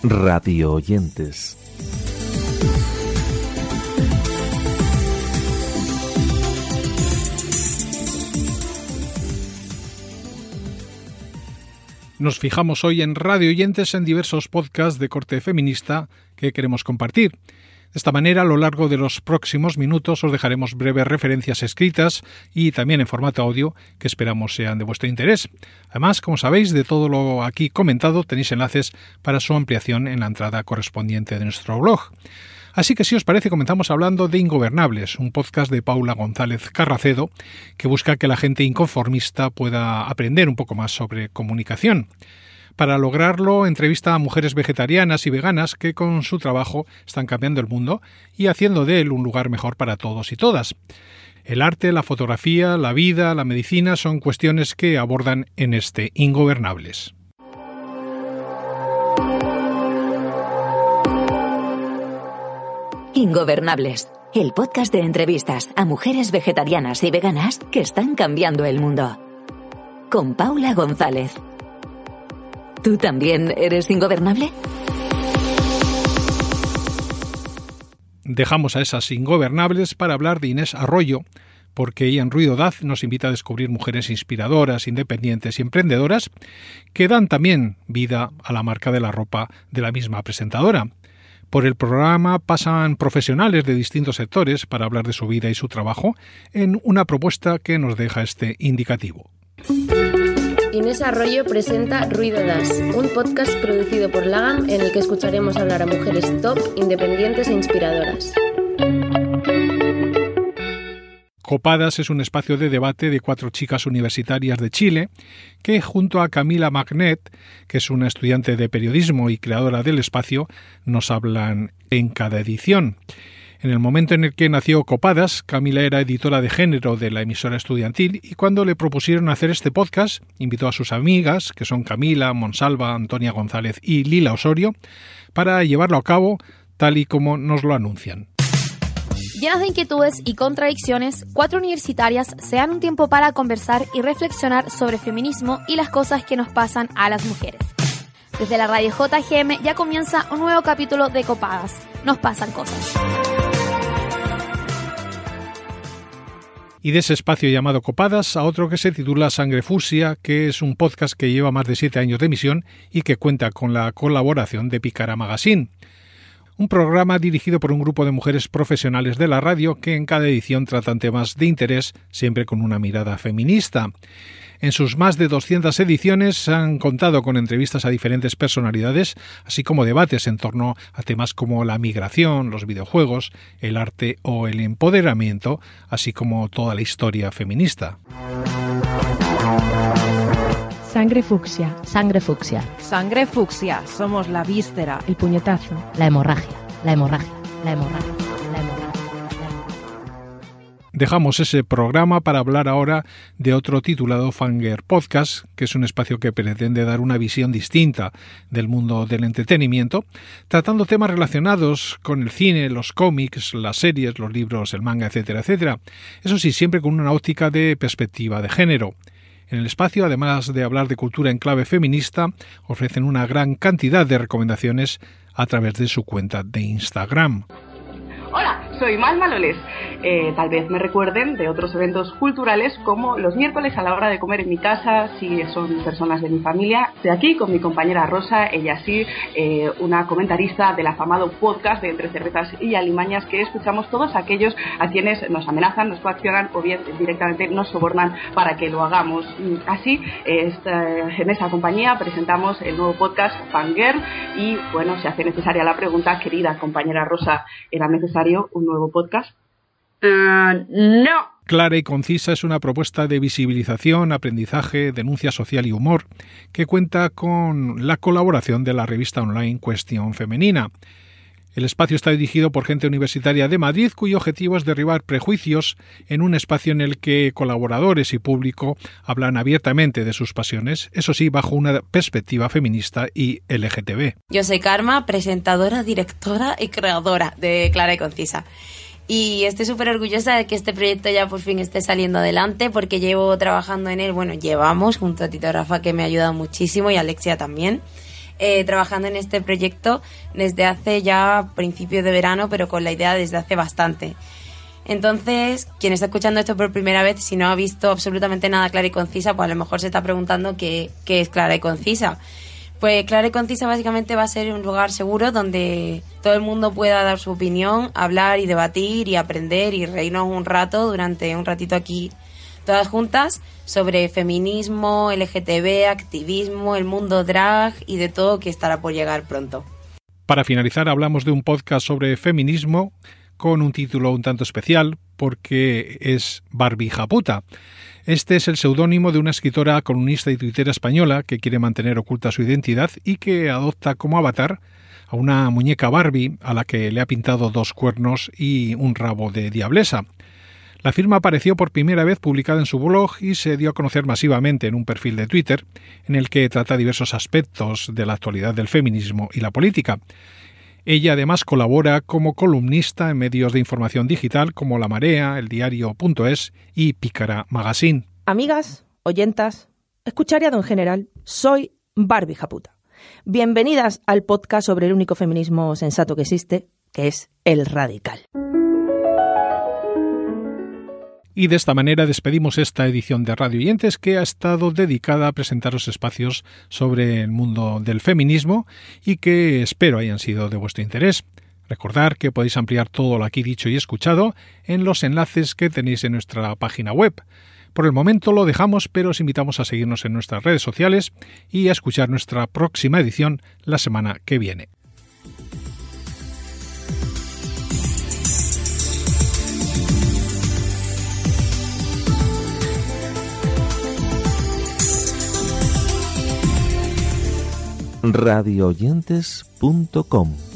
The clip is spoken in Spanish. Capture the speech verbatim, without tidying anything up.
Radio Oyentes. Nos fijamos hoy en Radio Oyentes en diversos podcasts de corte feminista que queremos compartir. De esta manera, a lo largo de los próximos minutos os dejaremos breves referencias escritas y también en formato audio que esperamos sean de vuestro interés. Además, como sabéis, de todo lo aquí comentado tenéis enlaces para su ampliación en la entrada correspondiente de nuestro blog. Así que si os parece, comenzamos hablando de Ingobernables, un podcast de Paula González Carracedo que busca que la gente inconformista pueda aprender un poco más sobre comunicación. Para lograrlo, entrevista a mujeres vegetarianas y veganas que con su trabajo están cambiando el mundo y haciendo de él un lugar mejor para todos y todas. El arte, la fotografía, la vida, la medicina son cuestiones que abordan en este Ingobernables. Ingobernables, el podcast de entrevistas a mujeres vegetarianas y veganas que están cambiando el mundo. Con Paula González. ¿Tú también eres ingobernable? Dejamos a esas ingobernables para hablar de Inés Arroyo, porque ella en Ruido Daz nos invita a descubrir mujeres inspiradoras, independientes y emprendedoras que dan también vida a la marca de la ropa de la misma presentadora. Por el programa pasan profesionales de distintos sectores para hablar de su vida y su trabajo en una propuesta que nos deja este indicativo. Inés Arroyo presenta Ruido Das, un podcast producido por Lagam en el que escucharemos hablar a mujeres top, independientes e inspiradoras. Copadas es un espacio de debate de cuatro chicas universitarias de Chile que, junto a Camila Magnet, que es una estudiante de periodismo y creadora del espacio, nos hablan en cada edición. En el momento en el que nació Copadas, Camila era editora de género de la emisora estudiantil y cuando le propusieron hacer este podcast, invitó a sus amigas, que son Camila, Monsalva, Antonia González y Lila Osorio, para llevarlo a cabo tal y como nos lo anuncian. Llenas de inquietudes y contradicciones, cuatro universitarias se dan un tiempo para conversar y reflexionar sobre feminismo y las cosas que nos pasan a las mujeres. Desde la radio J G M ya comienza un nuevo capítulo de Copadas. Nos pasan cosas. Y de ese espacio llamado Copadas a otro que se titula Sangre Fucsia, que es un podcast que lleva más de siete años de emisión y que cuenta con la colaboración de Picara Magazine. Un programa dirigido por un grupo de mujeres profesionales de la radio que en cada edición tratan temas de interés, siempre con una mirada feminista. En sus más de doscientas ediciones han contado con entrevistas a diferentes personalidades, así como debates en torno a temas como la migración, los videojuegos, el arte o el empoderamiento, así como toda la historia feminista. Sangre fucsia. Sangre fucsia. Sangre fucsia. Somos la víscera. El puñetazo. La hemorragia. La hemorragia. La hemorragia. La hemorragia. Dejamos ese programa para hablar ahora de otro titulado Fangirl Podcast, que es un espacio que pretende dar una visión distinta del mundo del entretenimiento, tratando temas relacionados con el cine, los cómics, las series, los libros, el manga, etcétera, etcétera. Eso sí, siempre con una óptica de perspectiva de género. En el espacio, además de hablar de cultura en clave feminista, ofrecen una gran cantidad de recomendaciones a través de su cuenta de Instagram. Hola, soy Mal Maloles. Eh, tal vez me recuerden de otros eventos culturales como los miércoles a la hora de comer en mi casa, si son personas de mi familia. Estoy aquí con mi compañera Rosa, ella sí, eh, una comentarista del afamado podcast de Entre Cervezas y Alimañas que escuchamos todos aquellos a quienes nos amenazan, nos coaccionan o bien directamente nos sobornan para que lo hagamos. Así, esta, en esa compañía presentamos el nuevo podcast Fangirl y bueno, se hace necesaria la pregunta, querida compañera Rosa, ¿era necesario un nuevo podcast? Uh, no. Clara y concisa es una propuesta de visibilización, aprendizaje, denuncia social y humor que cuenta con la colaboración de la revista online Cuestión Femenina. El espacio está dirigido por gente universitaria de Madrid cuyo objetivo es derribar prejuicios en un espacio en el que colaboradores y público hablan abiertamente de sus pasiones, eso sí, bajo una perspectiva feminista y L G T B. Yo soy Karma, presentadora, directora y creadora de Clara y Concisa. Y estoy súper orgullosa de que este proyecto ya por fin esté saliendo adelante porque llevo trabajando en él, bueno, llevamos junto a Tito Rafa que me ha ayudado muchísimo y a Alexia también. eh, trabajando en este proyecto desde hace ya principios de verano, pero con la idea desde hace bastante. Entonces, quien está escuchando esto por primera vez, si no ha visto absolutamente nada Clara y Concisa, pues a lo mejor se está preguntando qué, qué es Clara y Concisa. Pues Clara y Concisa básicamente va a ser un lugar seguro donde todo el mundo pueda dar su opinión, hablar y debatir y aprender y reírnos un rato durante un ratito aquí todas juntas sobre feminismo, L G T B, activismo, el mundo drag y de todo que estará por llegar pronto. Para finalizar, hablamos de un podcast sobre feminismo con un título un tanto especial porque es Barbie Japuta. Este es el seudónimo de una escritora, columnista y tuitera española que quiere mantener oculta su identidad y que adopta como avatar a una muñeca Barbie a la que le ha pintado dos cuernos y un rabo de diablesa. La firma apareció por primera vez publicada en su blog y se dio a conocer masivamente en un perfil de Twitter en el que trata diversos aspectos de la actualidad del feminismo y la política. Ella además colabora como columnista en medios de información digital como La Marea, El Diario punto es y Pícara Magazine. Amigas, oyentas, escuchariado en general, soy Barbie Japuta. Bienvenidas al podcast sobre el único feminismo sensato que existe, que es el radical. Y de esta manera despedimos esta edición de Radio Oyentes que ha estado dedicada a presentaros espacios sobre el mundo del feminismo y que espero hayan sido de vuestro interés. Recordad que podéis ampliar todo lo aquí dicho y escuchado en los enlaces que tenéis en nuestra página web. Por el momento lo dejamos, pero os invitamos a seguirnos en nuestras redes sociales y a escuchar nuestra próxima edición la semana que viene. radio oyentes punto com